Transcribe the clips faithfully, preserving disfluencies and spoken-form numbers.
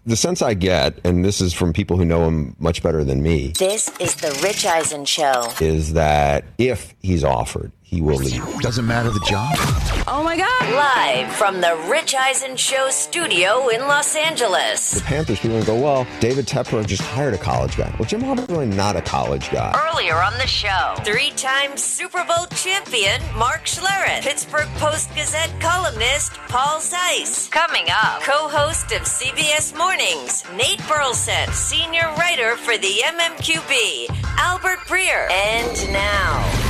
the sense I get, and this is from people who know him much better than me. This is the Rich Eisen Show. Is that if he's offered, he will leave. Doesn't matter the job. Oh my God. Live from the Rich Eisen Show studio in Los Angeles. The Panthers, people go, well, David Tepper just hired a college guy. Well, Jim Harbaugh's really not a college guy. Earlier on the show, three-time Super Bowl champion Mark Schlereth, Pittsburgh Post-Gazette columnist Paul Zeiss. Coming up, co-host of C B S Mornings, Nate Burleson, senior writer for the M M Q B, Albert Breer. And now,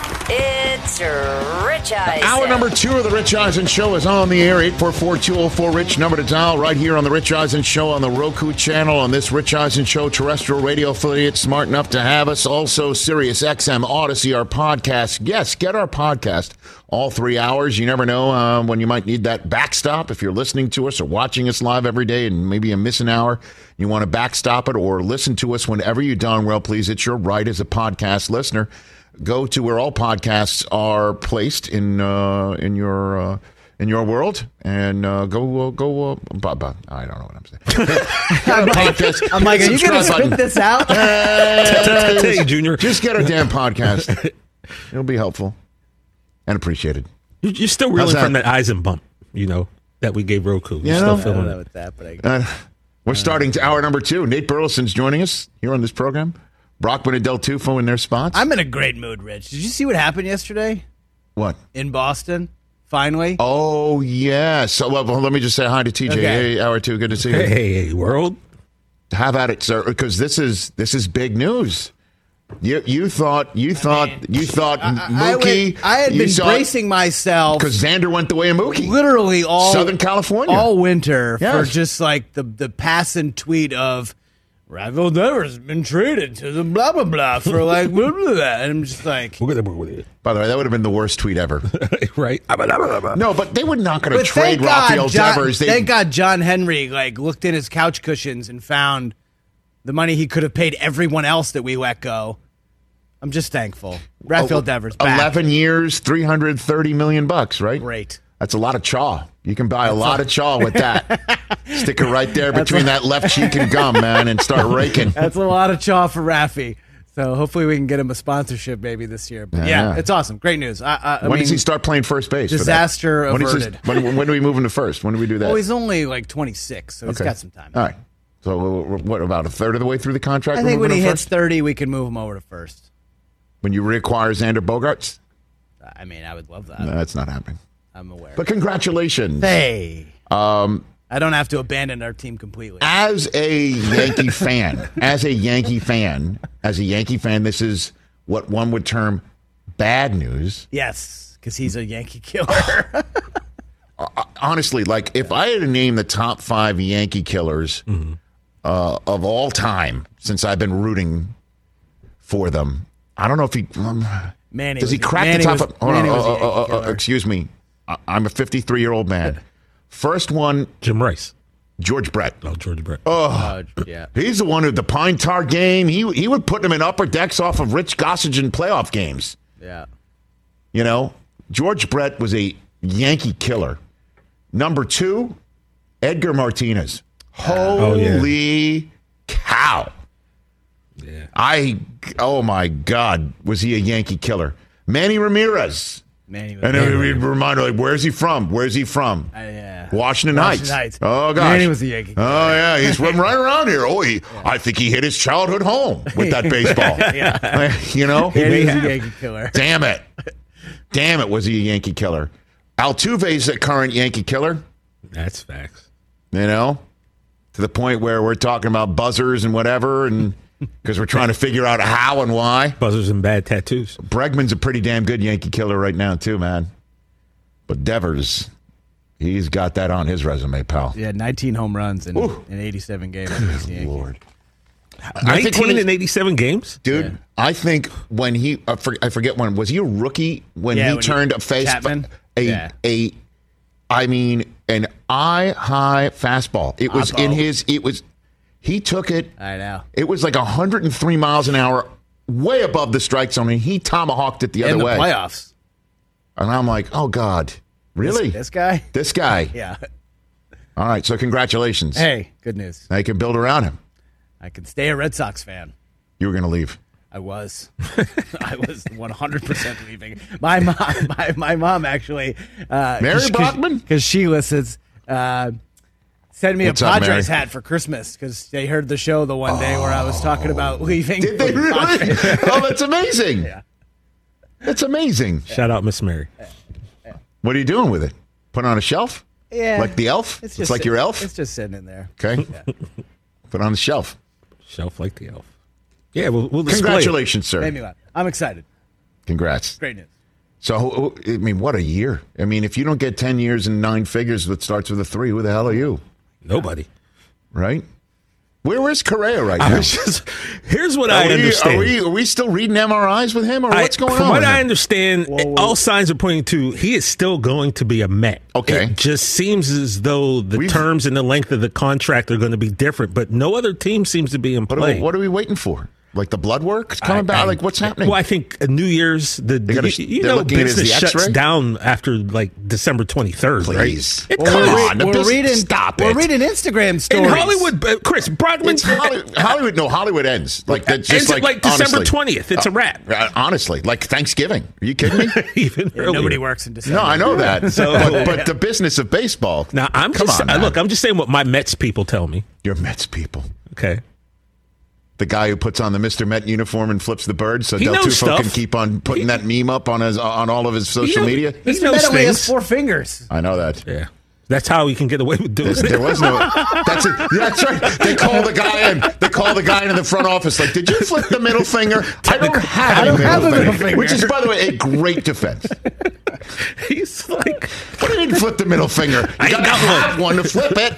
it's Rich Eisen. Hour number two of the Rich Eisen Show is on the air. eight four four, two oh four, RICH, number to dial right here on the Rich Eisen Show on the Roku channel, on this Rich Eisen Show terrestrial radio affiliate, smart enough to have us. Also, Sirius X M, Odyssey, our podcast. Yes, get our podcast. All three hours. You never know uh, when you might need that backstop. If you're listening to us or watching us live every day and maybe you miss an hour, you want to backstop it or listen to us whenever you darn well please. It's your right as a podcast listener. Go to where all podcasts are placed in uh, in your uh, in your world, and uh, go uh, go. Uh, bu- bu- I don't know what I'm saying. I'm, like, I'm like, are you going to spit this out? Tell you, Junior. Just get our damn podcast. It'll be helpful and appreciated. You're still reeling from that Eisen bump, you know, that we gave Roku. You're you still know? feeling I don't know it. what that, but I, Uh, we're starting to hour number two. Nate Burleson's joining us here on this program. Brockman and Del Tufo in their spots. I'm in a great mood, Rich. Did you see what happened yesterday What? in Boston? Finally. Oh, yes. So, well, well, let me just say hi to T J. Okay. Hey, hour two. Good to see you. Hey, hey, hey, world. Have at it, sir, because this is this is big news. You you thought you thought you thought I, Mookie. went, I had you been bracing myself because Xander went the way of Mookie. literally all Southern California all winter Yes. for just like the the passing tweet of Rafael Devers been traded to the blah blah blah for like blah, blah, blah. And I'm just like, We're gonna work with it. By the way, that would have been the worst tweet ever. Right? No, but they were not going to but trade thank God, Rafael John, Devers. They, thank God John Henry like looked in his couch cushions and found the money he could have paid everyone else that we let go. I'm just thankful. Rafael Devers back. eleven years, three hundred thirty million bucks, right? Great. That's a lot of chaw. You can buy a lot of chaw with that. Stick it right there between that left cheek and gum, man, and start raking. That's a lot of chaw for Rafi. So hopefully we can get him a sponsorship maybe this year. But yeah, Yeah. it's awesome. Great news. I, I, I When mean, does he start playing first base? for that? Disaster When, is averted. this, when, when do we move him to first? When do we do that? Well, he's only like twenty-six, so he's Okay. got some time. All right. So what, about a third of the way through the contract? I we're think when moving he him hits first? thirty, we can move him over to first. When you reacquire Xander Bogaerts? I mean, I would love that. No, that's not happening. I'm aware. But congratulations. Hey. Um, I don't have to abandon our team completely. as a Yankee fan, as a Yankee fan, as a Yankee fan, this is what one would term bad news. Yes, because he's a Yankee killer. Honestly, like if I had to name the top five Yankee killers Mm-hmm. uh, of all time since I've been rooting for them, I don't know if he um, Manny does he was- crack Manny the top. was- of, hold Manny on, was a uh, Yankee uh, uh, killer. excuse me, I, I'm a fifty-three year old man. First one, Jim Rice. George Brett. Oh, George Brett. Uh, yeah. He's the one who the Pine Tar game. He he would put them in upper decks off of Rich Gossage in playoff games. Yeah. You know, George Brett was a Yankee killer. Number two, Edgar Martinez. Oh, yeah. Holy cow! Yeah. I oh my God, was he a Yankee killer? Manny Ramirez. Manny was And then we remind like, where's he from? Where's he from? Uh, yeah. Washington, Washington Heights. Heights. Oh gosh, Manny was a Yankee killer. Oh yeah, he's from right around here. Oh, he, I think he hit his childhood home with that baseball. Yeah. You know, Manny was a Yankee killer. damn it, damn it, was he a Yankee killer? Altuve's a current Yankee killer. That's facts. You know, to the point where we're talking about buzzers and whatever, and because we're trying to figure out how and why. Buzzers and bad tattoos. Bregman's a pretty damn good Yankee killer right now too, man. But Devers, he's got that on his resume, pal. Yeah, nineteen home runs in, Ooh. in eighty-seven games. against the Yankees. Lord. I think when nineteen he- in eighty-seven games? Dude, Yeah. I think when he, I for- I forget when, was he a rookie when Yeah, he when he- turned a face, Chapman? a, Yeah. a, I mean, an eye high fastball. It was in Eyeball. his, it was, he took it, I know. it was like one hundred three miles an hour, way above the strike zone, and he tomahawked it the In other the way. playoffs. And I'm like, oh God, really? This, this guy? This guy. Yeah. All right, so congratulations. Hey, good news. Now you can build around him. I can stay a Red Sox fan. You were going to leave. I was. I was one hundred percent leaving. My mom, my, my mom actually. Uh, Mary Brockman? Because she listens. Uh, sent me What's a up, Padres Mary? hat for Christmas because they heard the show the one day where I was talking about leaving. Did they really? Oh, that's amazing. Yeah. That's amazing. Shout out Miss Mary. What are you doing with it? Put it on a shelf? Yeah. Like the elf? It's, just like sit- your elf? It's just sitting in there. Okay. Put it on the shelf. Shelf like the elf. Yeah, we'll, we'll display it. Congratulations, sir. Made me laugh. I'm excited. Congrats. Great news. So, I mean, what a year. I mean, if you don't get ten years and nine figures that starts with a three, who the hell are you? Nobody. Right? Where is Correa right I now? was just, here's what Are I we, understand. Are we, are we still reading M R Is with him, or I- what's going from on? what with I him? understand, Whoa, whoa. all signs are pointing to he is still going to be a Met. Okay. It just seems as though the We've- terms and the length of the contract are going to be different, but no other team seems to be in What are, play. we, what are we waiting for? Like the blood work coming I- back? I- like what's happening? Well, I think uh, New Year's, the, the gotta- you, you they're know, looking at it as business the shuts X-ray? down after like December twenty-third, Please. right? It Well, comes. we're on. read- the we're business- reading. stop We're it. reading Instagram stories In Hollywood, uh, Chris Broadman It's Hollywood, Hollywood. No, Hollywood ends like that's just ends at, like, like December honestly. twentieth. It's a wrap. Uh, honestly, like Thanksgiving. Are you kidding me? Even Yeah, earlier. nobody works in December. No, I know that. So- but, but the business of baseball. Now I'm come just on, uh, man. look. I'm just saying what my Mets people tell me. You're Mets people. Okay. The guy who puts on the Mister Met uniform and flips the bird, so He Del knows Tufo stuff. can keep on putting He- that meme up on his on all of his social He know- media. He Mister knows Met only has things. four fingers. I know that. Yeah. That's how he can get away with doing There's- it. There was no. That's it. That's right. They call the guy in. They call the guy in the front office. Like, did you flip the middle finger? I don't have I a don't middle, have a middle finger, finger. which is, by the way, a great defense. He's like, What do you mean flip the middle finger? You I got to got have one to flip it.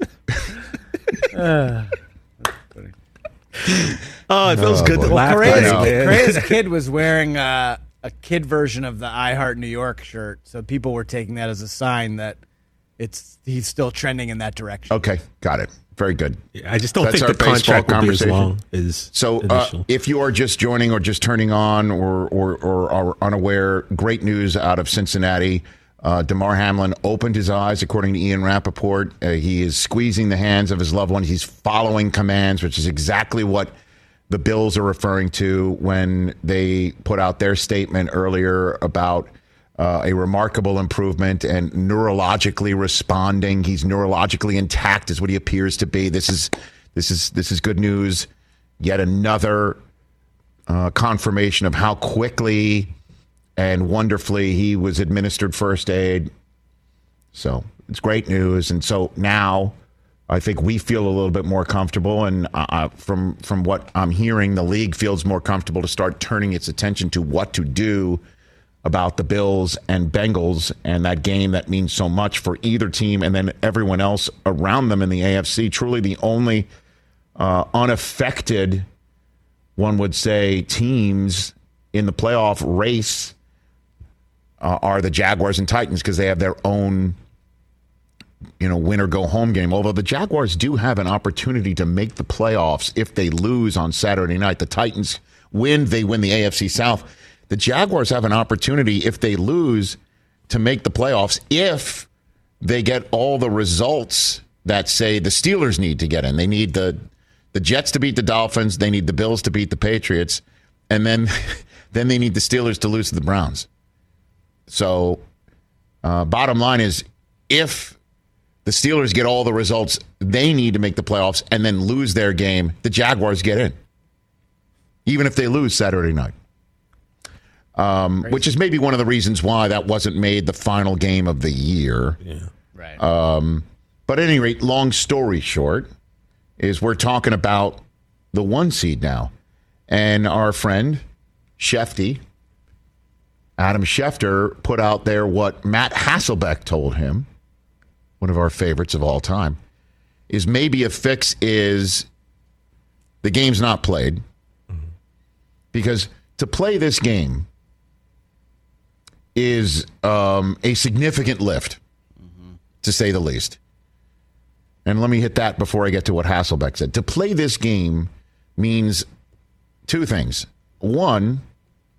oh, it feels Oh, good boy. to Well, laugh. Correa's, at it, man. Correa's kid was wearing uh, a kid version of the I Heart New York shirt, so people were taking that as a sign that it's he's still trending in that direction. Okay, got it. Very good. Yeah, I just don't That's think our the contract baseball will be as conversation. long as So, uh, initial. if you are just joining or just turning on or, or, or are unaware, great news out of Cincinnati. Uh, DeMar Hamlin opened his eyes, according to Ian Rappaport. Uh, he is squeezing the hands of his loved one. He's following commands, which is exactly what the Bills are referring to when they put out their statement earlier about uh, a remarkable improvement and neurologically responding. He's neurologically intact, is what he appears to be. This is this is this is good news. Yet another uh, confirmation of how quickly and wonderfully he was administered first aid. So it's great news. And so now I think we feel a little bit more comfortable. And uh, from from what I'm hearing, the league feels more comfortable to start turning its attention to what to do about the Bills and Bengals and that game that means so much for either team and then everyone else around them in the A F C. Truly the only uh, unaffected, one would say, teams in the playoff race uh, are the Jaguars and Titans because they have their own, you know, win or go home game. Although the Jaguars do have an opportunity to make the playoffs if they lose on Saturday night. The Titans win, they win the A F C South. The Jaguars have an opportunity if they lose to make the playoffs if they get all the results that say the Steelers need to get in. They need the the Jets to beat the Dolphins. They need the Bills to beat the Patriots. And then, then they need the Steelers to lose to the Browns. So uh, bottom line is if the Steelers get all the results they need to make the playoffs and then lose their game, the Jaguars get in. Even if they lose Saturday night. Um, which is maybe one of the reasons why that wasn't made the final game of the year. Yeah. Right. Um, but at any rate, long story short, is we're talking about the one seed now. And our friend, Shefty, Adam Schefter, put out there what Matt Hasselbeck told him, one of our favorites of all time, is maybe a fix is the game's not played. Because to play this game is um, a significant lift, to say the least. And let me hit that before I get to what Hasselbeck said. To play this game means two things. One,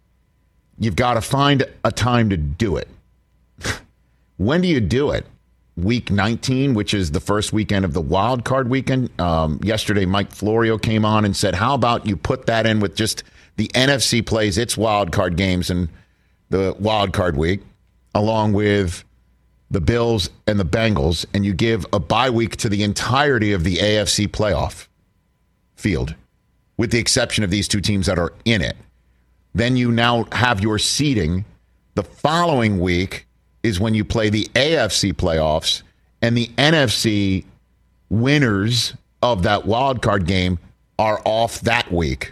you've got to find a time to do it. When do you do it? week nineteen, which is the first weekend of the wild card weekend. Um, yesterday, Mike Florio came on and said, how about you put that in with just the N F C plays its wild card games in the wild card week, along with the Bills and the Bengals, and you give a bye week to the entirety of the A F C playoff field, with the exception of these two teams that are in it. Then you now have your seeding. The following week is when you play the A F C playoffs, and the N F C winners of that wild card game are off that week.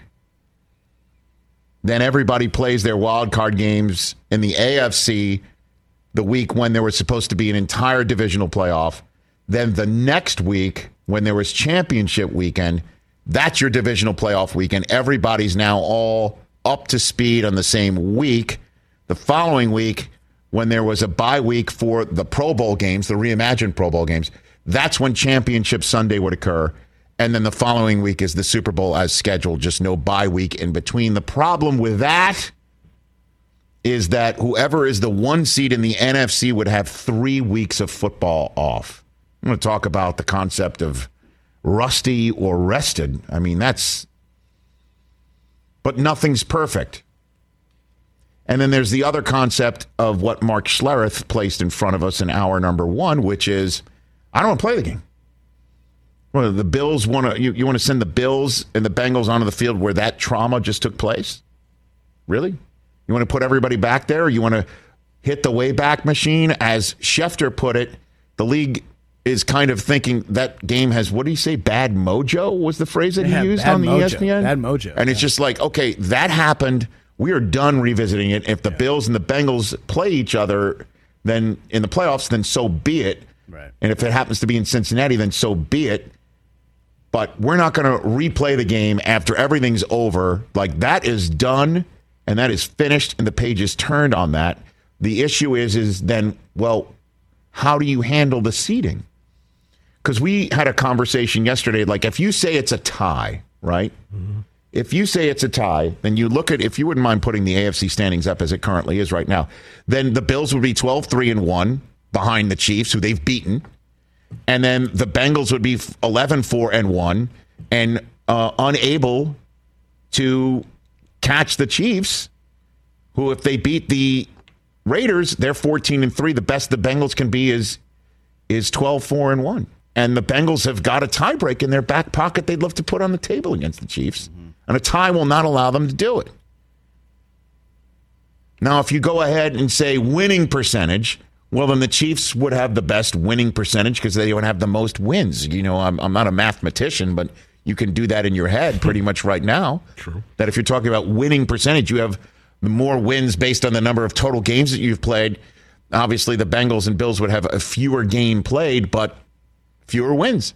Then everybody plays their wild card games in the A F C the week when there was supposed to be an entire divisional playoff. Then the next week, when there was championship weekend, that's your divisional playoff weekend. Everybody's now all up to speed on the same week. The following week, when there was a bye week for the Pro Bowl games, the reimagined Pro Bowl games, that's when Championship Sunday would occur. And then the following week is the Super Bowl as scheduled, just no bye week in between. The problem with that is that whoever is the one seed in the N F C would have three weeks of football off. I'm going to talk about the concept of rusty or rested. I mean, that's... But nothing's perfect. And then there's the other concept of what Mark Schlereth placed in front of us in hour number one, which is, I don't want to play the game. Well, the Bills want to, you, you want to send the Bills and the Bengals onto the field where that trauma just took place? Really? You want to put everybody back there? Or you want to hit the Wayback Machine? As Schefter put it, the league is kind of thinking that game has, what did he say, bad mojo was the phrase that he Yeah, used bad on the mojo. E S P N? Bad mojo, And it's yeah. just like, okay, that happened. We are done revisiting it. If the yeah. Bills and the Bengals play each other then in the playoffs, then so be it. Right. And if it happens to be in Cincinnati, then so be it. But we're not going to replay the game after everything's over. Like, that is done, and that is finished, and the page is turned on that. The issue is, is then, well, how do you handle the seeding? Because we had a conversation yesterday, like, if you say it's a tie, right? Mm-hmm. If you say it's a tie, then you look at, if you wouldn't mind putting the A F C standings up as it currently is right now, then the Bills would be twelve three and one behind the Chiefs, who they've beaten. And then the Bengals would be eleven four and one and uh, unable to catch the Chiefs, who, if they beat the Raiders, they're fourteen and three. The best the Bengals can be is is twelve four and one. And the Bengals have got a tiebreak in their back pocket they'd love to put on the table against the Chiefs. Mm-hmm. And a tie will not allow them to do it. Now, if you go ahead and say winning percentage, well, then the Chiefs would have the best winning percentage because they don't have the most wins. You know, I'm, I'm not a mathematician, but you can do that in your head pretty much right now. True. That if you're talking about winning percentage, you have more wins based on the number of total games that you've played. Obviously, the Bengals and Bills would have a fewer game played, but fewer wins.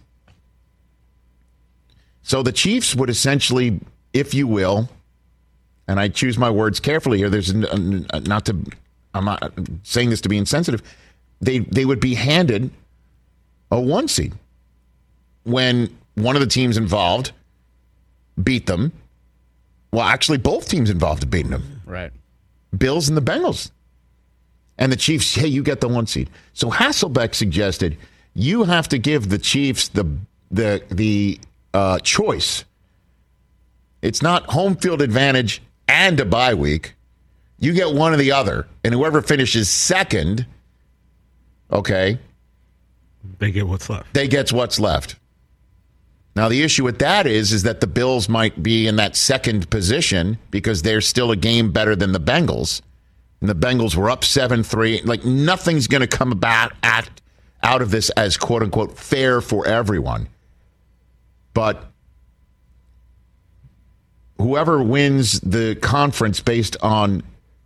So the Chiefs would essentially, if you will, and I choose my words carefully here, there's not to, I'm not saying this to be insensitive, they they would be handed a one seed when one of the teams involved beat them. Well, actually, both teams involved have beaten them. Right. Bills and the Bengals. And the Chiefs, hey, you get the one seed. So Hasselbeck suggested you have to give the Chiefs the the the uh, choice. It's not home field advantage and a bye week. You get one or the other, and whoever finishes second, okay, they get what's left. They get what's left. Now, the issue with that is, is that the Bills might be in that second position because they're still a game better than the Bengals. And the Bengals were up seven three. Like, nothing's going to come about at, out of this as, quote-unquote, fair for everyone. But whoever wins the conference based on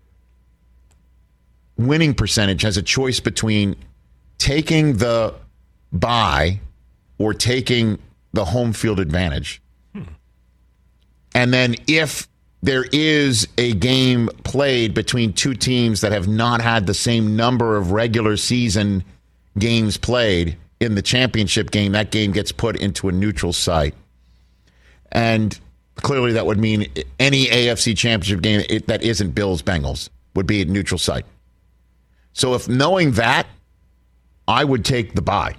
winning percentage has a choice between taking the bye or taking the home field advantage. Hmm. And then if there is a game played between two teams that have not had the same number of regular season games played in the championship game, that game gets put into a neutral site. And clearly that would mean any A F C championship game it, that isn't Bills-Bengals would be a neutral site. So if knowing that, I would take the bye.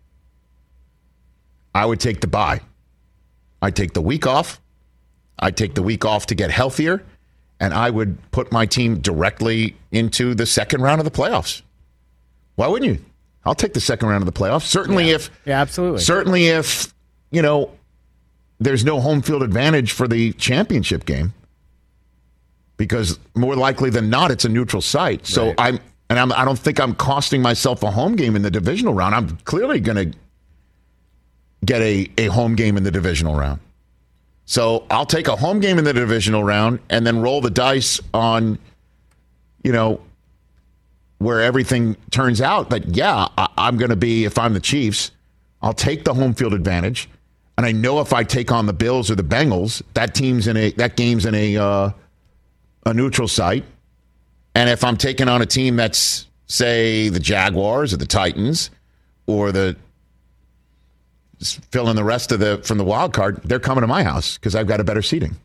I would take the bye. I'd take the week off. I'd take the week off to get healthier, and I would put my team directly into the second round of the playoffs. Why wouldn't you? I'll take the second round of the playoffs. Certainly yeah. if yeah, absolutely. Certainly if, you know, there's no home field advantage for the championship game. Because more likely than not, it's a neutral site. So right. I'm and I'm, I don't think I'm costing myself a home game in the divisional round. I'm clearly going to get a, a home game in the divisional round. So I'll take a home game in the divisional round and then roll the dice on, you know, where everything turns out. But yeah, I, I'm going to be, if I'm the Chiefs, I'll take the home field advantage. And I know if I take on the Bills or the Bengals, that team's in a that game's in a uh, a neutral site. And if I'm taking on a team that's, say, the Jaguars or the Titans or the fill in the rest of the from the wild card, they're coming to my house because I've got a better seating.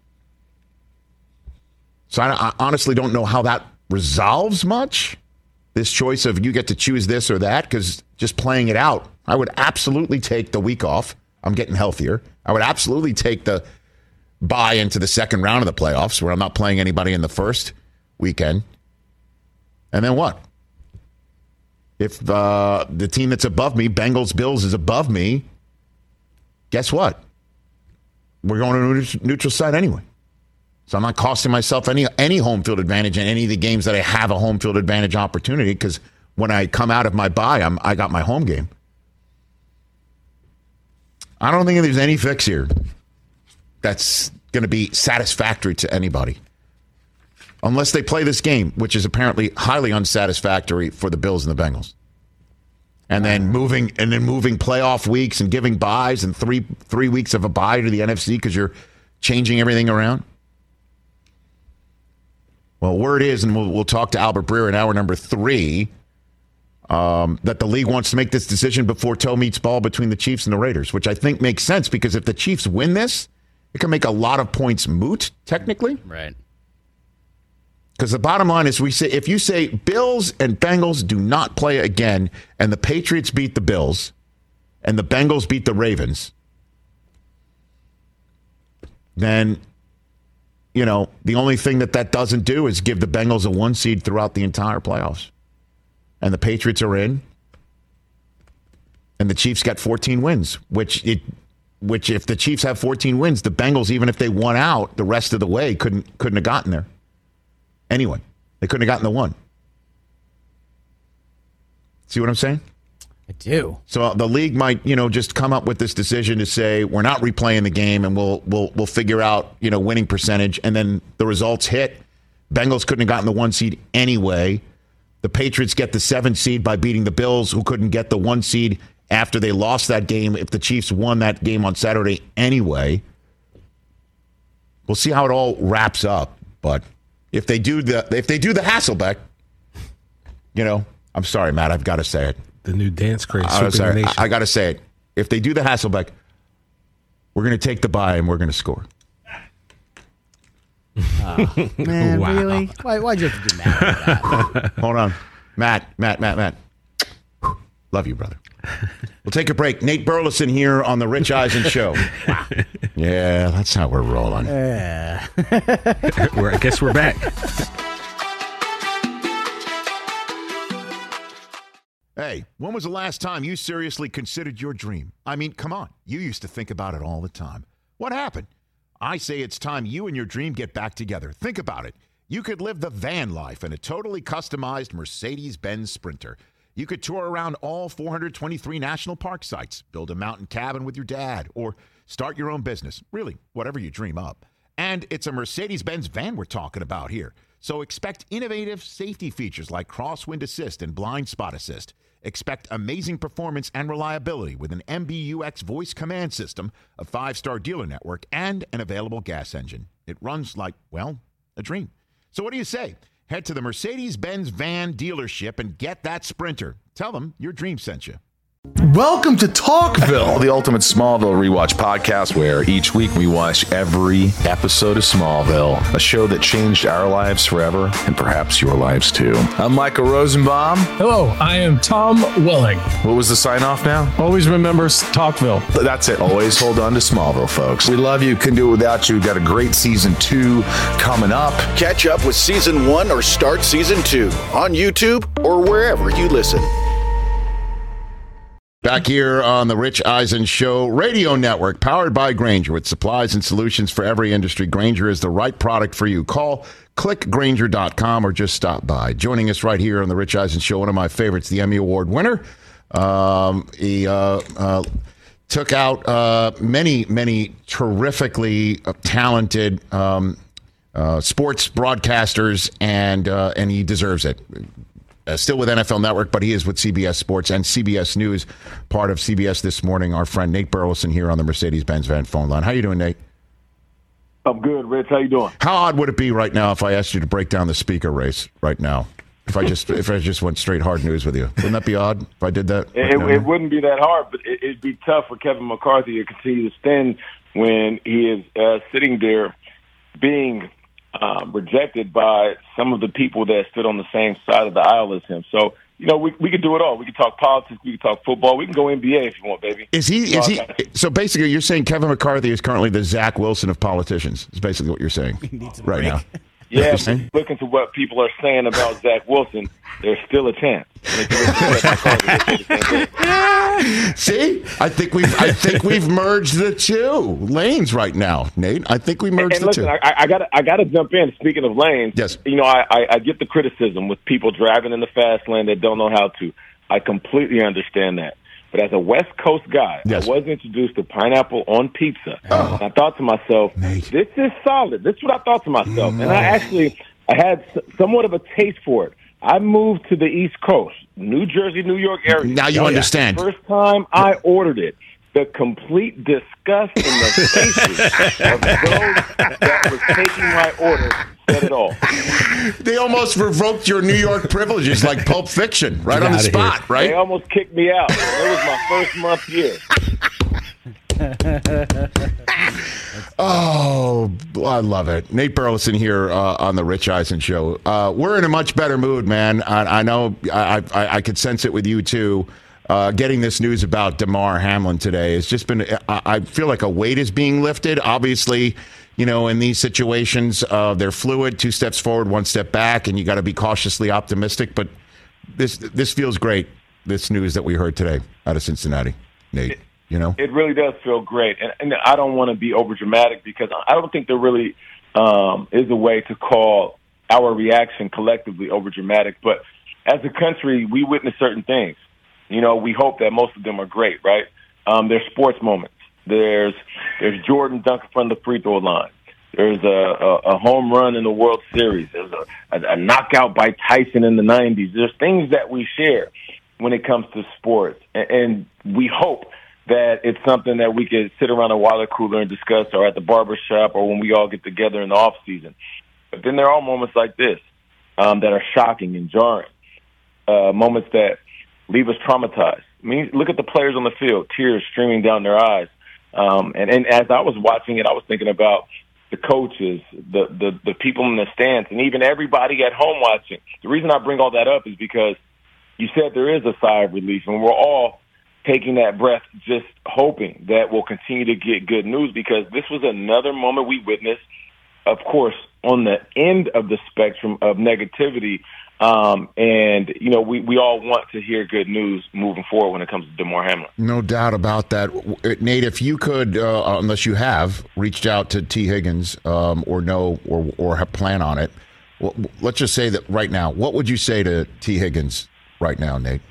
So I, I honestly don't know how that resolves much, this choice of you get to choose this or that, because just playing it out, I would absolutely take the week off. I'm getting healthier. I would absolutely take the bye into the second round of the playoffs where I'm not playing anybody in the first weekend. And then what? If uh, the team that's above me, Bengals, Bills, is above me, guess what? We're going to a neutral site anyway. So I'm not costing myself any any home field advantage in any of the games that I have a home field advantage opportunity, because when I come out of my bye, I'm, I got my home game. I don't think there's any fix here that's going to be satisfactory to anybody. Unless they play this game, which is apparently highly unsatisfactory for the Bills and the Bengals. And then moving and then moving playoff weeks and giving buys and three three weeks of a bye to the N F C because you're changing everything around. Well, word is, and we'll, we'll talk to Albert Breer in hour number three, um, that the league wants to make this decision before toe meets ball between the Chiefs and the Raiders, which I think makes sense because if the Chiefs win this, it can make a lot of points moot, technically. Right. Because the bottom line is, we say if you say Bills and Bengals do not play again, and the Patriots beat the Bills, and the Bengals beat the Ravens, then, you know, the only thing that that doesn't do is give the Bengals a one seed throughout the entire playoffs. And the Patriots are in, and the Chiefs got fourteen wins, which it, which if the Chiefs have fourteen wins, the Bengals, even if they won out the rest of the way, couldn't couldn't have gotten there. Anyway, they couldn't have gotten the one. See what I'm saying? I do. So the league might, you know, just come up with this decision to say we're not replaying the game, and we'll we'll we'll figure out, you know, winning percentage, and then the results hit. Bengals couldn't have gotten the one seed anyway. The Patriots get the seven seed by beating the Bills, who couldn't get the one seed after they lost that game if the Chiefs won that game on Saturday anyway. We'll see how it all wraps up, but if they do the if they do the Hasselbeck, you know, I'm sorry, Matt, I've got to say it. The new dance craze. I'm sorry, I, I got to say it. If they do the Hasselbeck, we're going to take the bye and we're going to score. Oh, man, Wow. really? Why, why'd you have to do Matt like that? Hold on. Matt, Matt, Matt, Matt. Love you, brother. We'll take a break. Nate Burleson here on the Rich Eisen Show. Wow. Yeah, that's how we're rolling. Yeah. We're, I guess we're back. Hey, when was the last time you seriously considered your dream? I mean, come on. You used to think about it all the time. What happened? I say it's time you and your dream get back together. Think about it. You could live the van life in a totally customized Mercedes-Benz Sprinter. You could tour around all four hundred twenty-three national park sites, build a mountain cabin with your dad, or start your own business. Really, whatever you dream up. And it's a Mercedes-Benz van we're talking about here. So expect innovative safety features like crosswind assist and blind spot assist. Expect amazing performance and reliability with an M B U X voice command system, a five-star dealer network, and an available gas engine. It runs like, well, a dream. So what do you say? Head to the Mercedes-Benz van dealership and get that Sprinter. Tell them your dream sent you. Welcome to Talkville, the ultimate Smallville rewatch podcast where each week we watch every episode of Smallville, a show that changed our lives forever and perhaps your lives too. I'm Michael Rosenbaum. Hello, I am Tom Welling. What was the sign off now? Always remember Talkville. That's it. Always hold on to Smallville, folks. We love you. Couldn't do it without you. We've got a great season two coming up. Catch up with season one or start season two on YouTube or wherever you listen. Back here on the Rich Eisen Show radio network, powered by Grainger, with supplies and solutions for every industry. Grainger is the right product for you. Call click grainger dot com or just stop by. Joining us right here on the Rich Eisen Show, one of my favorites, the Emmy Award winner. Um, he uh, uh, took out uh, many, many terrifically talented um, uh, sports broadcasters, and uh, and he deserves it. Uh, still with N F L Network, but he is with C B S Sports and C B S News, part of C B S This Morning. Our friend Nate Burleson here on the Mercedes-Benz Van phone line. How you doing, Nate? I'm good, Rich. How you doing? How odd would it be right now if I asked you to break down the speaker race right now? If I just if I just went straight hard news with you, wouldn't that be odd if I did that? Right it, it wouldn't be that hard, but it, it'd be tough for Kevin McCarthy to continue to stand when he is uh, sitting there being Um, rejected by some of the people that stood on the same side of the aisle as him. So, you know, we we could do it all. We could talk politics. We could talk football. We can go N B A if you want, baby. Is he? Is he? So basically, you're saying Kevin McCarthy is currently the Zach Wilson of politicians. Is basically what you're saying right now. Yeah, but looking to what people are saying about Zach Wilson, there's still a chance. See, I think we've I think we've merged the two lanes right now, Nate. I think we merged and, and the listen, two. I, I got I got to jump in. Speaking of lanes, yes, you know, I, I, I get the criticism with people driving in the fast lane that don't know how to. I completely understand that. But as a West Coast guy, yes. I was introduced to pineapple on pizza. Oh. And I thought to myself, Nate. this is solid. This is what I thought to myself. Mm. And I actually I had somewhat of a taste for it. I moved to the East Coast, New Jersey, New York area. Now you oh, understand. The first time I ordered it, the complete disgust in the faces of those that was taking my order said it all. They almost revoked your New York privileges like Pulp Fiction, right on the spot, right? They almost kicked me out. It was my first month here. Oh, I love it. Nate Burleson here uh, on the Rich Eisen Show. Uh, we're in a much better mood, man. I, I know I, I, I could sense it with you, too. Uh, getting this news about Damar Hamlin today has just been, I, I feel like a weight is being lifted. Obviously, you know, in these situations, uh, they're fluid, two steps forward, one step back, and you got to be cautiously optimistic. But this this feels great, this news that we heard today out of Cincinnati, Nate. You know, it really does feel great, and, and I don't want to be over dramatic because I don't think there really um, is a way to call our reaction collectively over dramatic. But as a country, we witness certain things. You know, we hope that most of them are great, right? Um, there's sports moments. There's there's Jordan dunking from the free throw line. There's a, a, a home run in the World Series. There's a, a, a knockout by Tyson in the nineties. There's things that we share when it comes to sports, and, and we hope that it's something that we could sit around a water cooler and discuss, or at the barbershop, or when we all get together in the off season. But then there are moments like this um, that are shocking and jarring, uh, moments that leave us traumatized. I mean, look at the players on the field, tears streaming down their eyes. Um, and, and as I was watching it, I was thinking about the coaches, the, the, the people in the stands, and even everybody at home watching. The reason I bring all that up is because you said there is a sigh of relief, and we're all taking that breath, just hoping that we'll continue to get good news, because this was another moment we witnessed, of course, on the end of the spectrum of negativity. Um, and, you know, we, we all want to hear good news moving forward when it comes to Damar Hamlin. No doubt about that. Nate, if you could, uh, unless you have, reached out to T. Higgins um, or know or, or have plan on it, well, let's just say that right now, what would you say to T. Higgins right now, Nate?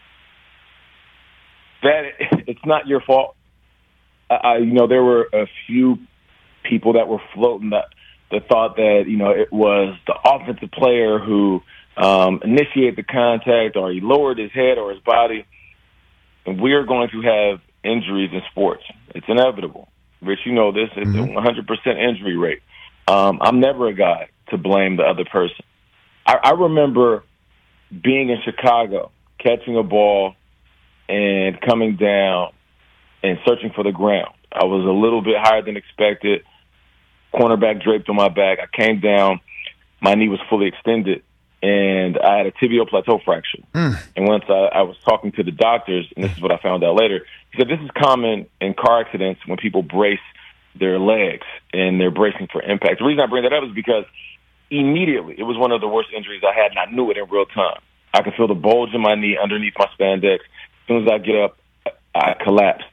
That it's not your fault. I, you know, there were a few people that were floating that, that thought that, you know, it was the offensive player who um, initiated the contact, or he lowered his head or his body. And we're going to have injuries in sports. It's inevitable. Rich, you know this. It's mm-hmm. a one hundred percent injury rate. Um, I'm never a guy to blame the other person. I, I remember being in Chicago, catching a ball, and coming down and searching for the ground. I was a little bit higher than expected. Cornerback draped on my back. I came down. My knee was fully extended, and I had a tibial plateau fracture. Mm. And once I, I was talking to the doctors, and this is what I found out later, he said this is common in car accidents when people brace their legs and they're bracing for impact. The reason I bring that up is because immediately it was one of the worst injuries I had, and I knew it in real time. I could feel the bulge in my knee underneath my spandex. As soon as I get up, I collapsed.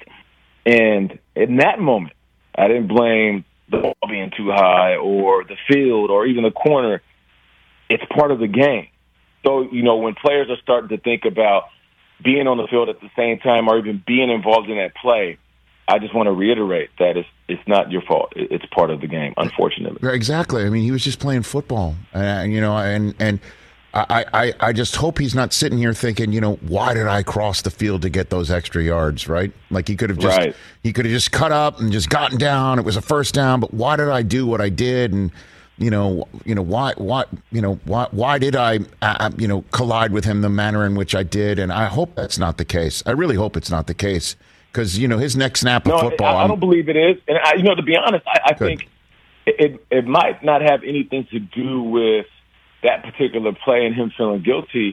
And in that moment, I didn't blame the ball being too high or the field or even the corner. It's part of the game. So, you know, when players are starting to think about being on the field at the same time or even being involved in that play, I just want to reiterate that it's it's not your fault. It's part of the game, unfortunately. Exactly. I mean, he was just playing football, uh, you know, and and I, I, I just hope he's not sitting here thinking, you know, why did I cross the field to get those extra yards, right? Like he could have just right. he could have just cut up and just gotten down. It was a first down, but why did I do what I did? And you know, you know why why you know why why did I uh, you know collide with him the manner in which I did? And I hope that's not the case. I really hope it's not the case because you know his next snap of no, football. I, I don't believe it is, and I, you know, to be honest, I, I think it it might not have anything to do with that particular play and him feeling guilty.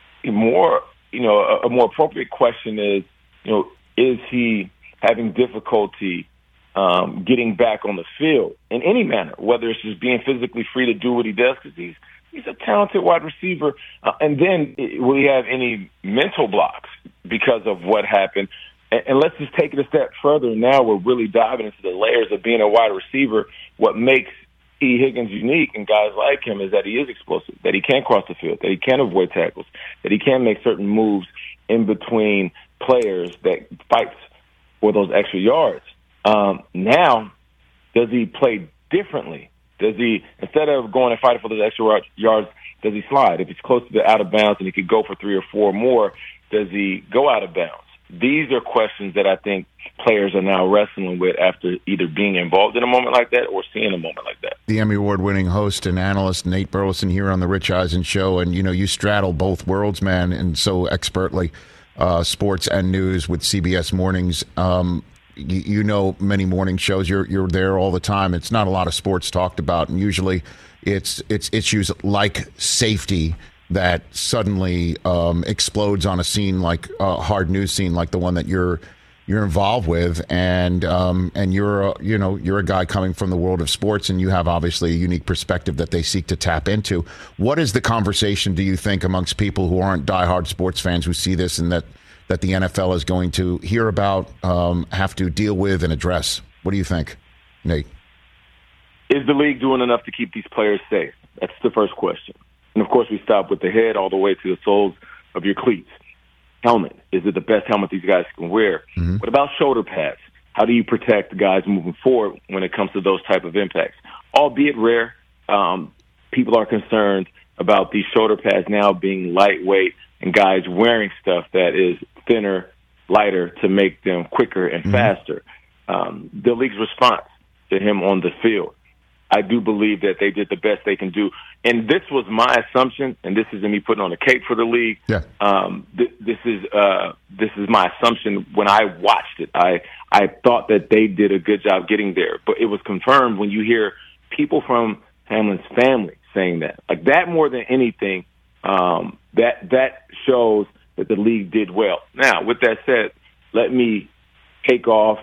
More, you know, a, a more appropriate question is, you know, is he having difficulty um, getting back on the field in any manner, whether it's just being physically free to do what he does because he's he's a talented wide receiver, uh, and then will he have any mental blocks because of what happened? And, and let's just take it a step further. Now we're really diving into the layers of being a wide receiver. What makes T. Higgins unique and guys like him is that he is explosive, that he can cross the field, that he can avoid tackles, that he can make certain moves in between players that fights for those extra yards. Um, now, does he play differently? Does he, instead of going and fighting for those extra yards, does he slide? If he's close to the out of bounds and he could go for three or four more, does he go out of bounds? These are questions that I think players are now wrestling with after either being involved in a moment like that or seeing a moment like that. The Emmy Award-winning host and analyst Nate Burleson here on the Rich Eisen Show, and you know you straddle both worlds, man, and so expertly, uh, sports and news with C B S Mornings. Um, you, you know many morning shows. You're you're there all the time. It's not a lot of sports talked about, and usually it's it's issues like safety that suddenly um, explodes on a scene like a hard news scene like the one that you're you're involved with, and um, and you're a, you know you're a guy coming from the world of sports, and you have obviously a unique perspective that they seek to tap into. What is the conversation, do you think, amongst people who aren't diehard sports fans who see this and that that the N F L is going to hear about, um, have to deal with, and address? What do you think, Nate? Is the league doing enough to keep these players safe? That's the first question. And, of course, we stop with the head all the way to the soles of your cleats. Helmet. Is it the best helmet these guys can wear? Mm-hmm. What about shoulder pads? How do you protect the guys moving forward when it comes to those type of impacts? Albeit rare, um, people are concerned about these shoulder pads now being lightweight and guys wearing stuff that is thinner, lighter to make them quicker and mm-hmm. faster. Um, the league's response to him on the field, I do believe that they did the best they can do. And this was my assumption, and this isn't me putting on a cape for the league. Yeah. Um, th- this is uh, this is my assumption when I watched it. I, I thought that they did a good job getting there. But it was confirmed when you hear people from Hamlin's family saying that. Like that more than anything, um, that that shows that the league did well. Now, with that said, let me take off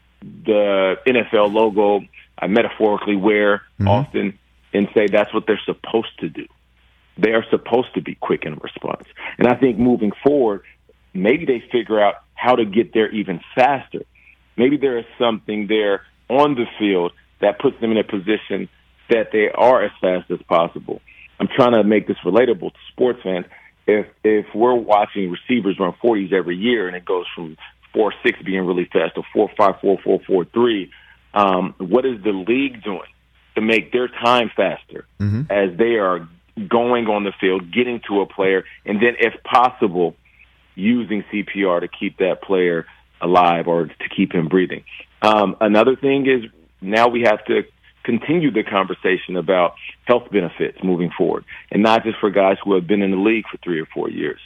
the N F L logo I metaphorically wear mm-hmm. often and say that's what they're supposed to do. They are supposed to be quick in response. And I think moving forward, maybe they figure out how to get there even faster. Maybe there is something there on the field that puts them in a position that they are as fast as possible. I'm trying to make this relatable to sports fans. If if we're watching receivers run forties every year and it goes from four six being really fast to four five, four four, four three, Um, what is the league doing to make their time faster mm-hmm. as they are going on the field, getting to a player, and then, if possible, using C P R to keep that player alive or to keep him breathing? Um, another thing is now we have to continue the conversation about health benefits moving forward, and not just for guys who have been in the league for three or four years.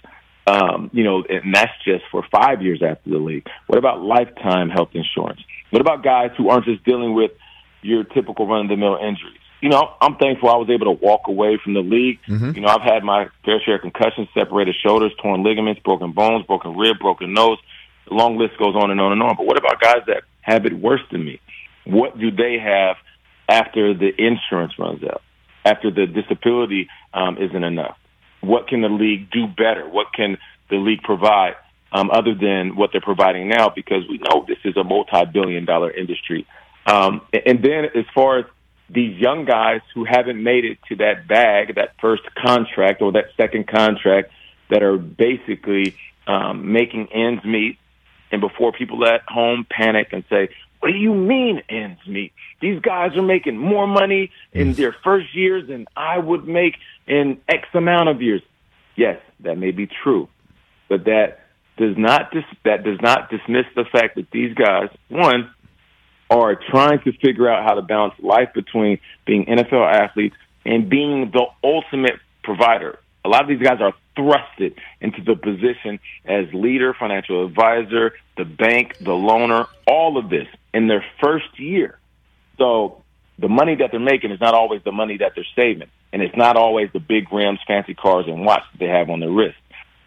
Um, you know, and that's just for five years after the league. What about lifetime health insurance? What about guys who aren't just dealing with your typical run-of-the-mill injuries? You know, I'm thankful I was able to walk away from the league. Mm-hmm. You know, I've had my fair share of concussions, separated shoulders, torn ligaments, broken bones, broken rib, broken nose. The long list goes on and on and on. But what about guys that have it worse than me? What do they have after the insurance runs out, after the disability um, isn't enough? What can the league do better? What can the league provide um, other than what they're providing now? Because we know this is a multi-billion dollar industry. Um, and then as far as these young guys who haven't made it to that bag, that first contract or that second contract, that are basically um, making ends meet, and before people at home panic and say, what do you mean ends meet? These guys are making more money in their first years than I would make in X amount of years. Yes, that may be true, but that does not dis- that does not dismiss the fact that these guys, one, are trying to figure out how to balance life between being N F L athletes and being the ultimate provider. A lot of these guys are thrusted into the position as leader, financial advisor, the bank, the loaner, all of this in their first year. So the money that they're making is not always the money that they're saving, and it's not always the big rims, fancy cars, and watch that they have on their wrist.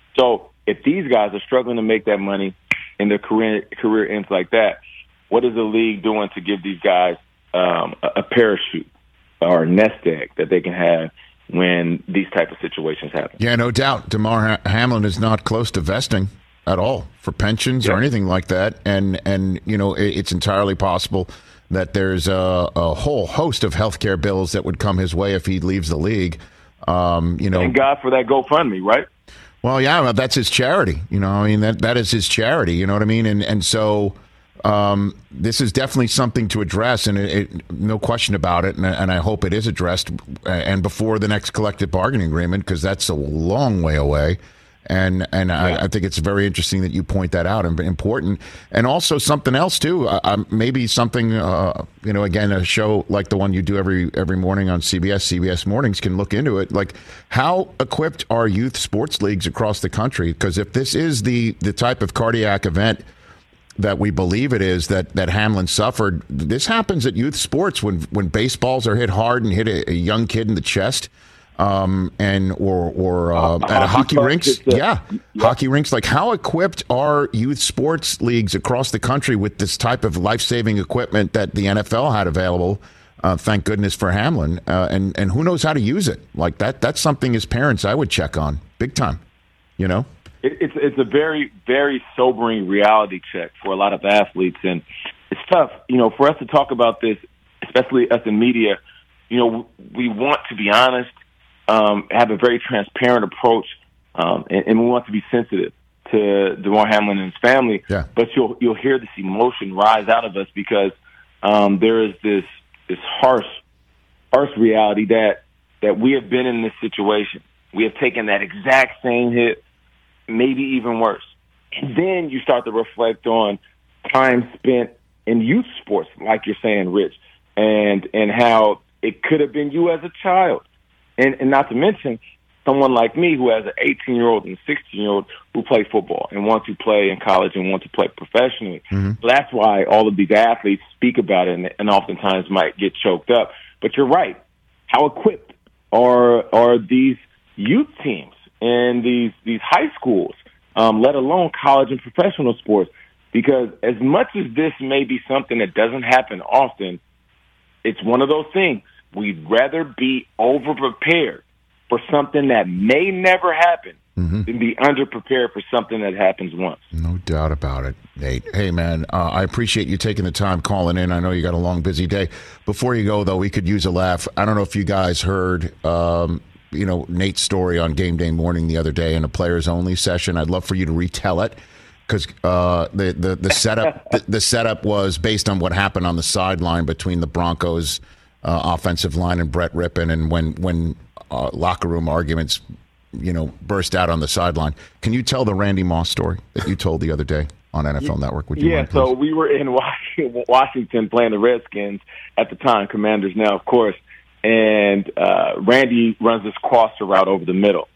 So if these guys are struggling to make that money and their career career ends like that, what is the league doing to give these guys um, a, a parachute or a nest egg that they can have when these type of situations happen? Yeah, no doubt. Damar ha- Hamlin is not close to vesting at all for pensions yeah. or anything like that. And, and you know, it, it's entirely possible that there's a, a whole host of healthcare bills that would come his way if he leaves the league. Um, you know, Thank God for that GoFundMe, right? Well, yeah, well, that's his charity. You know, I mean, that that is his charity. You know what I mean? And and so um, this is definitely something to address, and it, it, no question about it. And, and I hope it is addressed, and before the next collective bargaining agreement, because that's a long way away. And and yeah. I, I think it's very interesting that you point that out and important. And also something else too, uh, maybe something uh, you know, again, a show like the one you do every every morning on C B S, C B S Mornings can look into it. Like, how equipped are youth sports leagues across the country? Because if this is the the type of cardiac event that we believe it is that that Hamlin suffered, this happens at youth sports when when baseballs are hit hard and hit a, a young kid in the chest. Um, and or or uh, uh, at a hockey rinks, the, yeah, yeah, hockey rinks. Like, how equipped are youth sports leagues across the country with this type of life-saving equipment that the N F L had available? Uh, thank goodness for Hamlin, uh, and and who knows how to use it? Like that, that's something as parents I would check on big time. You know, it, it's it's a very very sobering reality check for a lot of athletes, and it's tough. You know, for us to talk about this, especially us in media. You know, we want to be honest. Um, have a very transparent approach, um, and, and we want to be sensitive to Damar Hamlin and his family. Yeah. But you'll you'll hear this emotion rise out of us because um, there is this this harsh harsh reality that that we have been in this situation. We have taken that exact same hit, maybe even worse. And then you start to reflect on time spent in youth sports, like you're saying, Rich, and and how it could have been you as a child. And, and not to mention someone like me who has an eighteen-year-old and a sixteen-year-old who play football and want to play in college and want to play professionally. Mm-hmm. So that's why all of these athletes speak about it and, and oftentimes might get choked up. But you're right. How equipped are are these youth teams and these, these high schools, um, let alone college and professional sports? Because as much as this may be something that doesn't happen often, it's one of those things. We'd rather be over-prepared for something that may never happen mm-hmm. than be underprepared for something that happens once. No doubt about it, Nate. Hey, man, uh, I appreciate you taking the time calling in. I know you got a long, busy day. Before you go, though, we could use a laugh. I don't know if you guys heard, um, you know, Nate's story on Game Day Morning the other day in a players-only session. I'd love for you to retell it. Because uh, the, the, the setup the, the setup was based on what happened on the sideline between the Broncos Uh, offensive line and Brett Rippon, and when when uh, locker room arguments, you know, burst out on the sideline. Can you tell the Randy Moss story that you told the other day on N F L Network? Would you yeah, mind, so we were in Washington playing the Redskins at the time, Commanders now, of course, and uh, Randy runs this crosser route over the middle,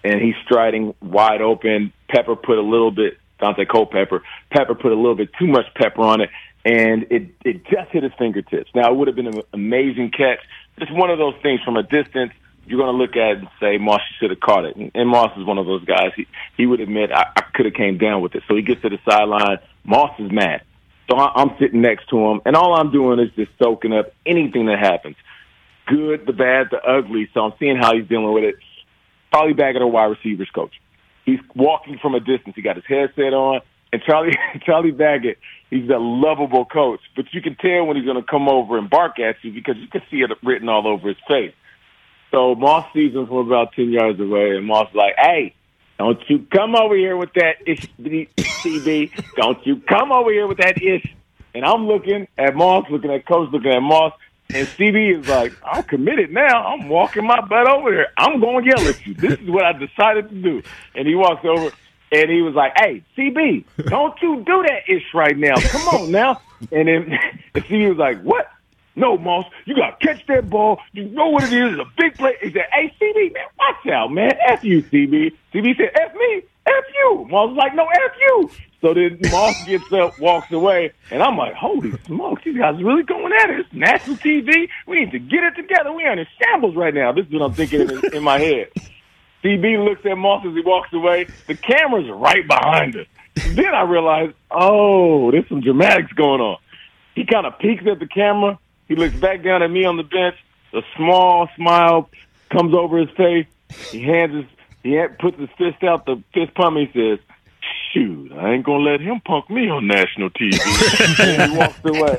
and he's striding wide open. Pepper put a little bit, Dante Culpepper, Pepper put a little bit too much pepper on it, and it, it just hit his fingertips. Now, it would have been an amazing catch. It's one of those things from a distance, you're going to look at it and say, Moss, you should have caught it. And, and Moss is one of those guys. He, he would admit, I, I could have came down with it. So he gets to the sideline. Moss is mad. So I, I'm sitting next to him, and all I'm doing is just soaking up anything that happens. Good, the bad, the ugly. So I'm seeing how he's dealing with it. Charlie Baggett, our wide receivers coach. He's walking from a distance. He got his headset on. And Charlie Charlie Baggett, he's a lovable coach. But you can tell when he's going to come over and bark at you because you can see it written all over his face. So Moss sees him from about ten yards away, and Moss is like, hey, don't you come over here with that ish, C B. Don't you come over here with that ish. And I'm looking at Moss, looking at Coach, looking at Moss, and C B is like, I'm committed now. I'm walking my butt over here. I'm going to yell at you. This is what I decided to do. And he walks over, and he was like, hey, C B, don't you do that ish right now. Come on now. And then and C B was like, what? No, Moss, you got to catch that ball. You know what it is. It's a big play. He said, hey, C B, man, watch out, man. F you, C B. C B said, F me? F you. Moss was like, no, F you. So then Moss gets up, walks away, and I'm like, holy smokes, these guys are really going at it. It's national T V. We need to get it together. We are in shambles right now. This is what I'm thinking in, in my head. C B looks at Moss as he walks away. The camera's right behind us. Then I realized, oh, there's some dramatics going on. He kind of peeks at the camera. He looks back down at me on the bench. A small smile comes over his face. He hands his, he puts his fist out, the fist pump. He says, shoot, I ain't going to let him punk me on national T V. And he walks away.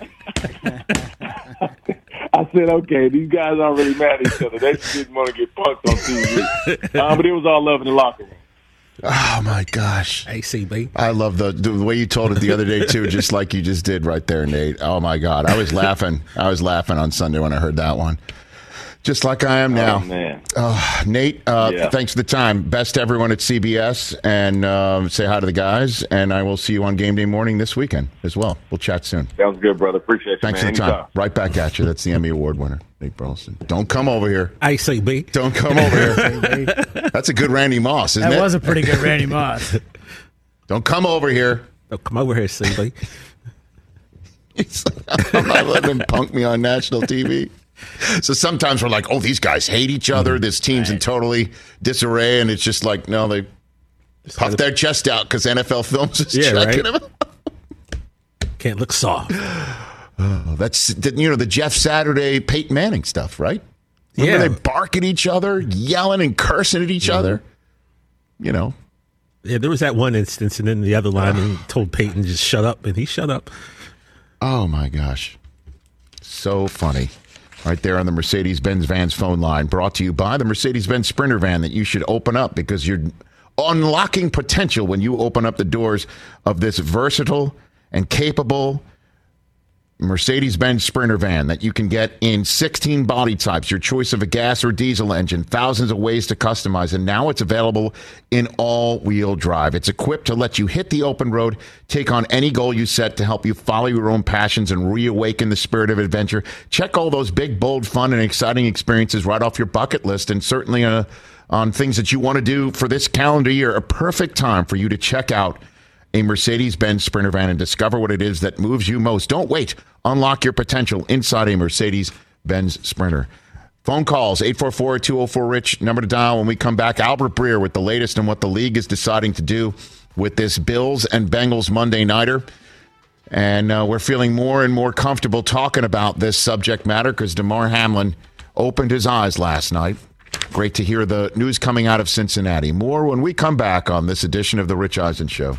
I said, okay, these guys aren't really mad at each other. They just didn't want to get punked on T V. Uh, but it was all love in the locker room. Oh, my gosh. A C B. I love the, the way you told it the other day, too, just like you just did right there, Nate. Oh, my God. I was laughing. I was laughing on Sunday when I heard that one. Just like I am now. Oh, man. Oh, Nate, uh, yeah. thanks for the time. Best to everyone at C B S, and uh, say hi to the guys, and I will see you on game day morning this weekend as well. We'll chat soon. Sounds good, brother. Appreciate you, Thanks man. for the time. Anytime. Right back at you. That's the Emmy Award winner, Nate Burleson. Don't come over here. A C B. Don't come over here. That's a good Randy Moss, isn't that it? That was a pretty good Randy Moss. Don't come over here. Don't come over here, C B. He's like, I'm not letting him punk me on national T V. So sometimes we're like, oh, these guys hate each other. This team's right. in totally disarray. And it's just like, no, they just puff their chest out because N F L Films is yeah, checking right? them. Can't look soft. Oh, that's, you know, the Jeff Saturday, Peyton Manning stuff, right? Remember yeah. they bark at each other, yelling and cursing at each yeah. other? You know. Yeah, there was that one instance, and then the other lineman told Peyton just shut up, and he shut up. Oh, my gosh. So funny. Right there on the Mercedes-Benz Vans phone line, brought to you by the Mercedes-Benz Sprinter van that you should open up because you're unlocking potential when you open up the doors of this versatile and capable Mercedes-Benz Sprinter van that you can get in sixteen body types, your choice of a gas or diesel engine, thousands of ways to customize, and now it's available in all-wheel drive. It's equipped to let you hit the open road, take on any goal you set to help you follow your own passions and reawaken the spirit of adventure. Check all those big, bold, fun, and exciting experiences right off your bucket list, and certainly uh, on things that you want to do for this calendar year. A perfect time for you to check out a Mercedes-Benz Sprinter van and discover what it is that moves you most. Don't wait. Unlock your potential inside a Mercedes-Benz Sprinter. Phone calls, eight four four, two oh four, RICH, number to dial. When we come back, Albert Breer with the latest on what the league is deciding to do with this Bills and Bengals Monday Nighter. And uh, we're feeling more and more comfortable talking about this subject matter because Damar Hamlin opened his eyes last night. Great to hear the news coming out of Cincinnati. More when we come back on this edition of The Rich Eisen Show.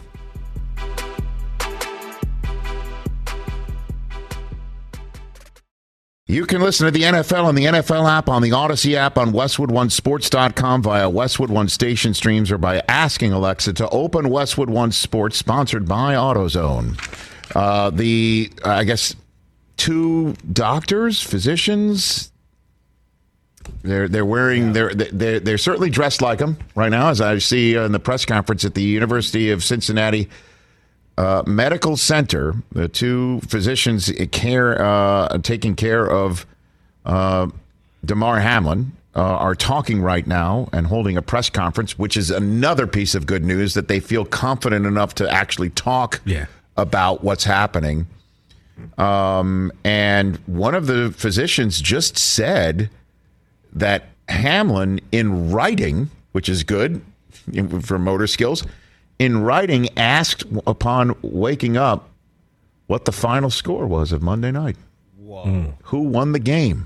You can listen to the N F L on the N F L app, on the Odyssey app, on Westwood One Sports dot com, via Westwood One station streams, or by asking Alexa to open Westwood One Sports, sponsored by AutoZone. Uh, the, I guess, two doctors, physicians, they're they're wearing, yeah. they're, they're, they're certainly dressed like them right now, as I see in the press conference at the University of Cincinnati Uh, Medical Center. The two physicians care uh, taking care of uh, Damar Hamlin, uh, are talking right now and holding a press conference, which is another piece of good news that they feel confident enough to actually talk yeah. about what's happening. Um, and one of the physicians just said that Hamlin, in writing, which is good for motor skills, in writing asked upon waking up what the final score was of Monday night. Whoa. Mm. Who won the game?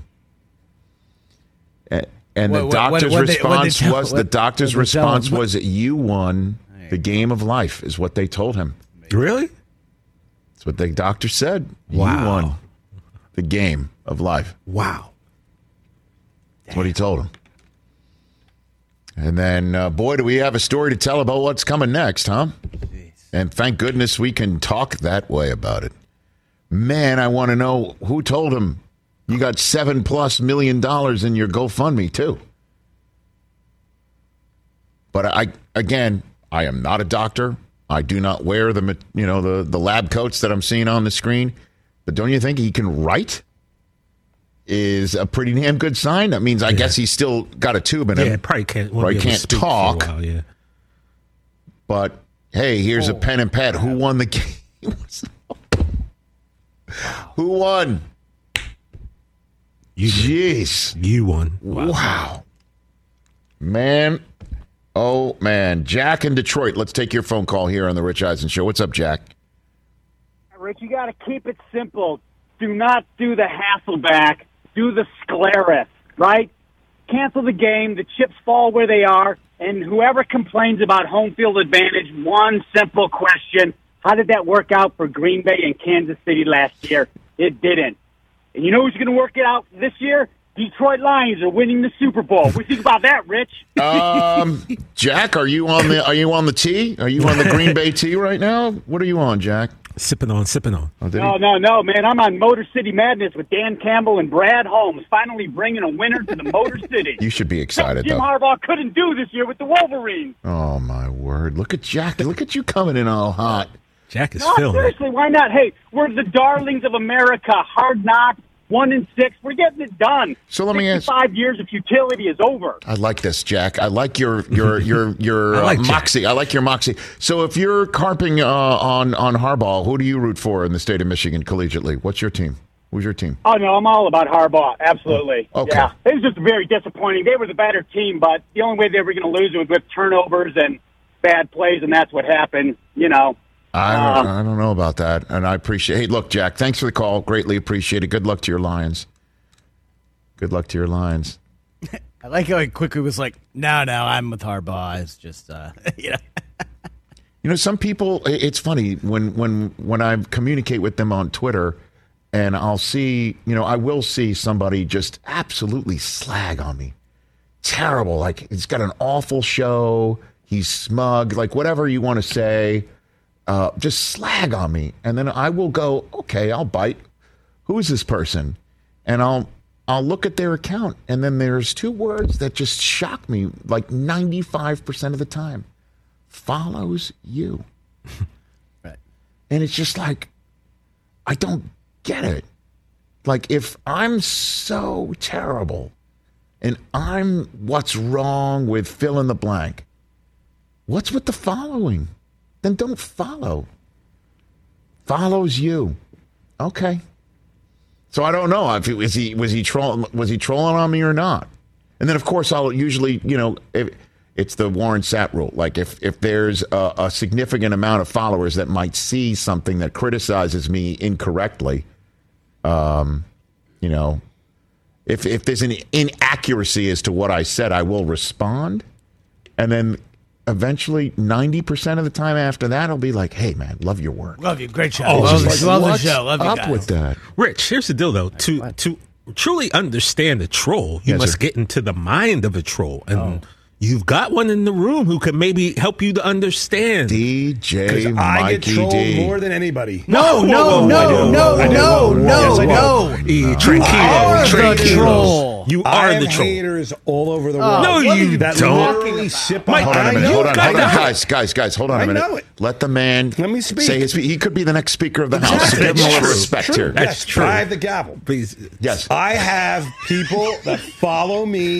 And, and what, the what, doctor's what, what response they, what was what, the doctor's what response was that you won the game of life, is what they told him. Really? That's what the doctor said. Wow. You won the game of life. Wow. That's what he told him. And then, uh, boy, do we have a story to tell about what's coming next, huh? Jeez. And thank goodness we can talk that way about it. Man, I want to know who told him you got seven plus million dollars in your GoFundMe, too. But I, again, I am not a doctor. I do not wear the, you know, the, the lab coats that I'm seeing on the screen. But don't you think he can write? Is a pretty damn good sign. That means I yeah. guess he's still got a tube in him. Yeah, probably can't. Probably can't talk. While, yeah. But hey, here's oh. a pen and pad. Who won the game? Who won? You Jeez, did. You won. Wow. wow, man. Oh man, Jack in Detroit. Let's take your phone call here on the Rich Eisen Show. What's up, Jack? Rich, you got to keep it simple. Do not do the Hasselback. Do the scleris, right? Cancel the game. The chips fall where they are. And whoever complains about home field advantage, one simple question. How did that work out for Green Bay and Kansas City last year? It didn't. And you know who's going to work it out this year? Detroit Lions are winning the Super Bowl. What do you think about that, Rich? um, Jack, are you on the are you on the tee? Are you on the Green Bay tee right now? What are you on, Jack? Sipping on, sipping on. Oh, no, no, no, man. I'm on Motor City Madness with Dan Campbell and Brad Holmes, finally bringing a winner to the Motor City. You should be excited, Jim though. Harbaugh couldn't do this year with the Wolverines. Oh, my word. Look at Jack. Look at you coming in all hot. Jack is no, feeling seriously, why not? Hey, we're the darlings of America. Hard knocks. One and six. We're getting it done. So let me ask. Five years of futility is over. I like this, Jack. I like your your your your I like uh, moxie. I like your moxie. So if you're carping uh, on on Harbaugh, who do you root for in the state of Michigan collegiately? What's your team? Who's your team? Oh no, I'm all about Harbaugh. Absolutely. Oh, okay. Yeah, it was just very disappointing. They were the better team, but the only way they were going to lose was with turnovers and bad plays, and that's what happened. You know. I don't, I don't know about that, and I appreciate. Hey, look, Jack, thanks for the call. Greatly appreciate it. Good luck to your Lions. Good luck to your Lions. I like how he quickly was like, "No, no, I'm with Harbaugh." It's just, uh, you know. You know, some people. It's funny when when when I communicate with them on Twitter, and I'll see, you know, I will see somebody just absolutely slag on me. Terrible. Like he's got an awful show. He's smug. Like whatever you want to say. Uh, just slag on me, and then I will go, okay, I'll bite. Who is this person? And I'll I'll look at their account, and then there's two words that just shock me like ninety-five percent of the time. Follows you. Right. And it's just like, I don't get it. Like, if I'm so terrible, and I'm what's wrong with fill in the blank, what's with the following? Then don't follow. Follows you. Okay. So I don't know if it, was he was he trolling was he trolling on me or not. And then of course I'll usually, you know, if, it's the Warren Sapp rule. Like if if there's a, a significant amount of followers that might see something that criticizes me incorrectly, um, you know, if if there's an inaccuracy as to what I said, I will respond, and then. Eventually, ninety percent of the time after that, I'll be like, hey, man, love your work. Love you. Great show. Oh, love like, love the what's show. Love you up guys. with that? Rich, here's the deal, though. To to truly understand a troll, you Yes, must sir. get into the mind of a troll. And Oh. you've got one in the room who can maybe help you to understand. D J Because Mikey I get trolled D. more than anybody. No, Whoa, no, whoa, no, whoa, no, I do. no, no, Yes, I do. no. Eh, You tranquilo, are the tranquilo. troll. You I are have the troll. haters all over the world. No, What you are you that don't. literally sit Mike, behind Hold on a minute. you. Hold on. got Hold on. that. Guys, guys, guys, hold on a I minute. know it. Let the man Let me speak. say his speech. He could be the next speaker of the House. Exactly. So give him a little True. respect True. here. That's Yes, true. drive the gavel. Please. Yes. I have people that follow me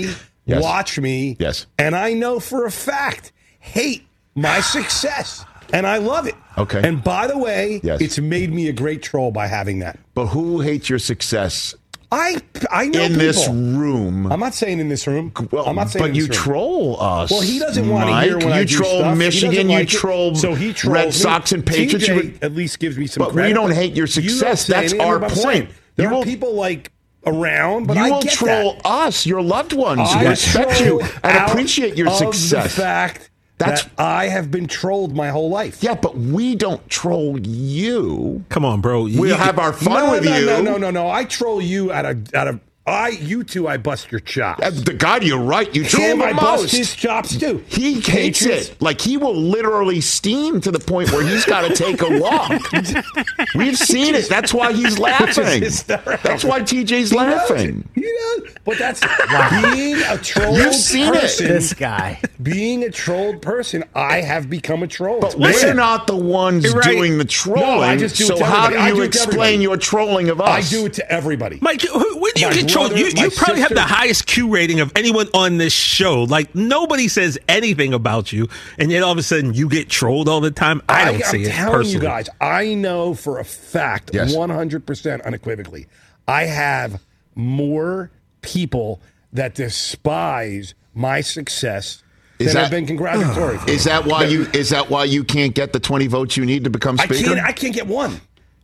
Yes. watch me, yes, and I know for a fact hate my success, and I love it. Okay. And by the way, yes. it's made me a great troll by having that. But who hates your success? I I know in people. this room. I'm not saying in this room. Well, I'm not saying but in you this room. troll us. Well, he doesn't want to Mike. hear when you I do troll stuff. Michigan. Like you troll so he trolls Red me. Sox and Patriots. T J You would, at least gives me some but credit. we don't hate your You don't success. say That's anything our about point. saying. There You are will, people like around, but you I will get troll that. us, your loved ones, I who respect you troll and out appreciate your of success. The fact That's that I have been trolled my whole life. Yeah, but we don't troll you. Come on, bro. We'll You- have our fun no, with no, you. No, no, no, no. I troll you out of out of I you two. I bust your chops. Uh, The God, you're right. You troll Him, the I most. bust his chops too. He hates Patriots. it. Like he will literally steam to the point where he's got to take a walk. We've seen it. That's why he's laughing. That's why T J's He knows laughing. it. He knows. But that's being a trolled You've seen it. person. This guy. Being a trolled person, I have become a troll. But Listen, we're not the ones You're right. doing the trolling. No, I just do it so to how do everybody. I you do it to explain everybody. your trolling of us? I do it to everybody. Mike, who- when you My get trolled, brother, you, my you probably have the sister. highest Q rating of anyone on this show. Like, nobody says anything about you, and yet all of a sudden you get trolled all the time. I don't I'm see it telling personally. you guys, I know for a fact, Yes. one hundred percent unequivocally, I have more people that despise my success Is than that- have been congratulatory. for Is me. that why you? Is that why you can't get the twenty votes you need to become I speaker? can't. I can't get one.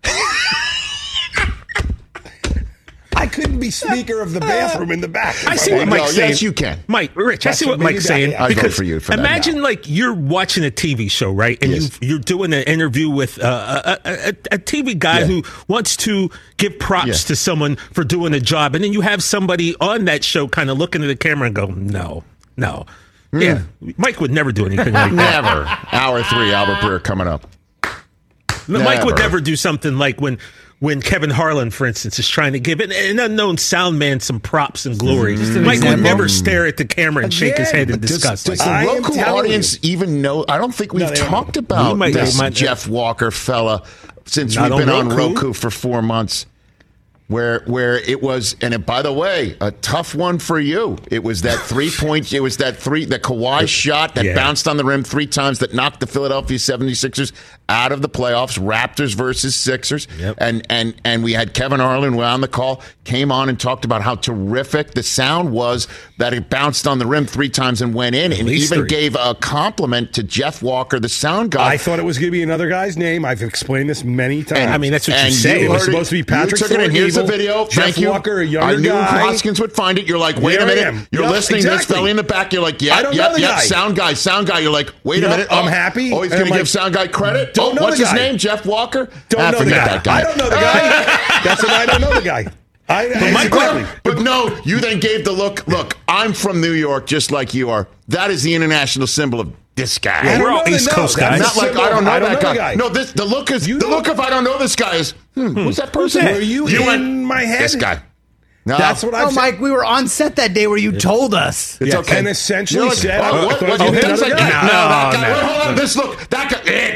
I couldn't be speaker of the bathroom in the back. I if see wanted. what Mike's No, saying. yes, you can. Mike, Rich, I That's see what what made Mike's you saying. die. I vote because for you for that imagine now. like you're watching a T V show, right? And Yes. you you're doing an interview with uh, a, a, a T V guy Yeah. who wants to give props Yeah. to someone for doing a job, and then you have somebody on that show kind of looking at the camera and go, "No, no." Yeah, Mike would never do anything like that. Never. Hour three, Albert Breer coming up. Mike would Never. never do something like when when Kevin Harlan, for instance, is trying to give an, an unknown sound man some props and glory. an Mike example. would never stare at the camera and shake his Again, head in Does, disgust. does like the I am local telling audience even know? I don't think we've they don't talked know. about We might- this they might- Jeff Walker fella since Not we've on been on Roku. Roku for four months. Where where it was, and it, by the way, a tough one for you. It was that three point. It was that three, the Kawhi shot that Yeah. bounced on the rim three times that knocked the Philadelphia seventy-sixers out of the playoffs. Raptors versus Sixers, Yep. and and and we had Kevin Harlan on the call, came on and talked about how terrific the sound was that it bounced on the rim three times and went in, and least even three. gave a compliment to Jeff Walker, the sound guy. I thought it was going to be another guy's name. I've explained this many times. I mean, that's what you and say. It was heard supposed to be Patrick You took it, and here's the Thornton, video. Jeff Thank you. Walker, a younger I knew guy. Hoskins would find it. You're like, wait Here a I minute. am. You're Yup, listening to this exactly. belly in the back. You're like, yeah, I don't yeah, know the yeah. guy. Sound guy, sound guy. You're like, wait Yup, a minute. I'm Oh, happy. Oh, he's And going to I'm give like, sound guy credit. don't oh, know what's the his guy. name? Jeff Walker. Don't ah, know the forget guy. that guy. I don't know the guy. That's why I don't know the guy. I, But, exactly. but no, you then gave the look. Look, I'm from New York, just like you are. That is the international symbol of this guy. I We're don't all know the- East no, Coast that's guys. a Not like symbol. I don't know I don't that know guy. the guy. No, this the look is You the don't- look. If I don't know this guy is hmm, who's that person? Were you in went, my head? This guy. No, That's what I'm Oh, saying. Mike, we were on set that day where you told us. It's Yes. okay. And essentially You're like, said, oh, I what, thought what, you you hit hit another like, guy. no, that No, guy. no. Wait, hold on. This look. That guy. Eh.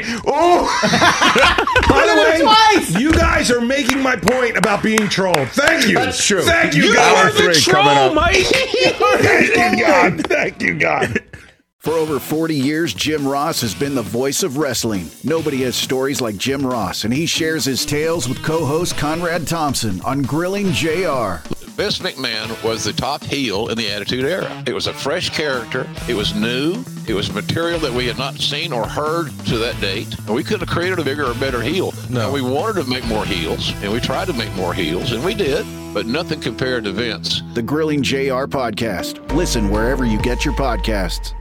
Oh. By the way, twice. you guys are making my point about being trolled. Thank you. That's true. Thank you, You God. are the three coming troll, up. Mike. Thank you, God. Thank you, God. For over forty years, Jim Ross has been the voice of wrestling. Nobody has stories like Jim Ross, and he shares his tales with co-host Conrad Thompson on Grilling J R. Vince McMahon was the top heel in the Attitude Era. It was a fresh character. It was new. It was material that we had not seen or heard to that date. And we couldn't have created a bigger or better heel. No. And we wanted to make more heels, and we tried to make more heels, and we did. But nothing compared to Vince. The Grilling J R podcast. Listen wherever you get your podcasts.